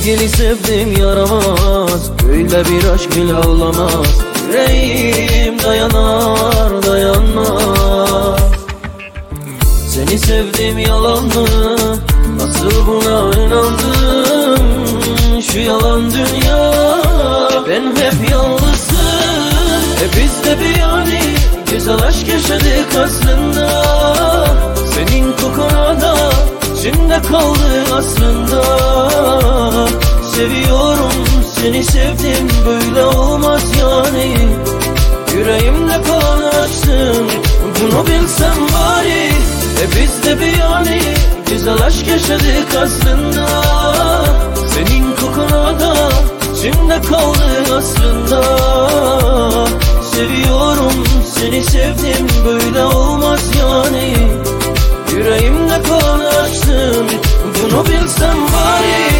Sevgili sevdim yaramaz, böyle bir aşk bile olamaz. Yüreğim dayanar dayanmaz. Seni sevdim yalan mı? Nasıl buna inandım? Şu yalan dünya, ben hep yalnızım. Biz de bir yani güzel aşk yaşadık aslında. Senin kokuna da içimde kaldı aslında. Seviyorum seni sevdim, böyle olmaz yani. Yüreğimde kalanı açtın, bunu bilsem bari. Biz de bir yani güzel aşk yaşadık aslında. Senin kokuna da içimde kaldı aslında. Seviyorum seni sevdim, böyle olmaz yani. Yüreğimde kalanı açtın, bunu bilsem bari.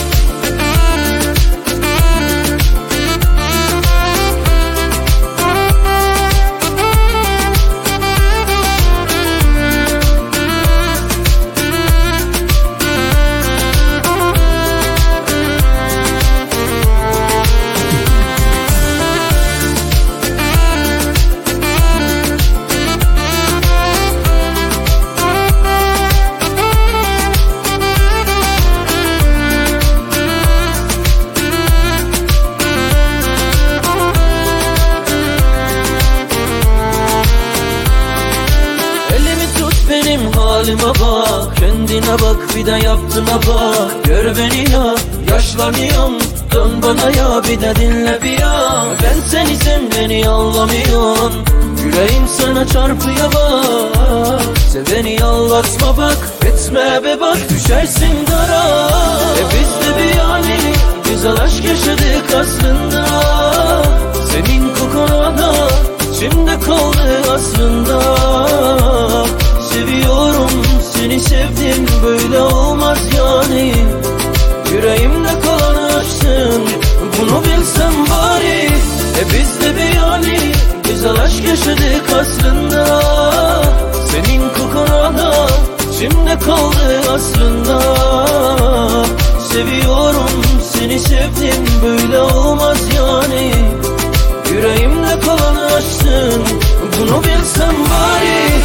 Halime bak, kendine bak, bir de yaptığıma bak. Gör beni ya, yaşlanıyorum, dön bana ya, bir de dinle bir ya. Ben seni, sen beni anlamıyorsun. Yüreğim sana çarpıyor bak. Seveni anlatma bak, etme be bak, düşersin dara. Biz de bir yani güzel aşk yaşadık aslında. Senin kokuna da içimde kaldı aslında. Seviyorum seni sevdim, böyle olmaz yani. Yüreğimde kalanı açtın, bunu bilsem bari. Biz de bir yani güzel aşk yaşadık aslında. Senin kokuna da içimde kaldı aslında. Seviyorum seni sevdim, böyle olmaz yani. Yüreğimde kalanı açtın, bunu bilsem bari.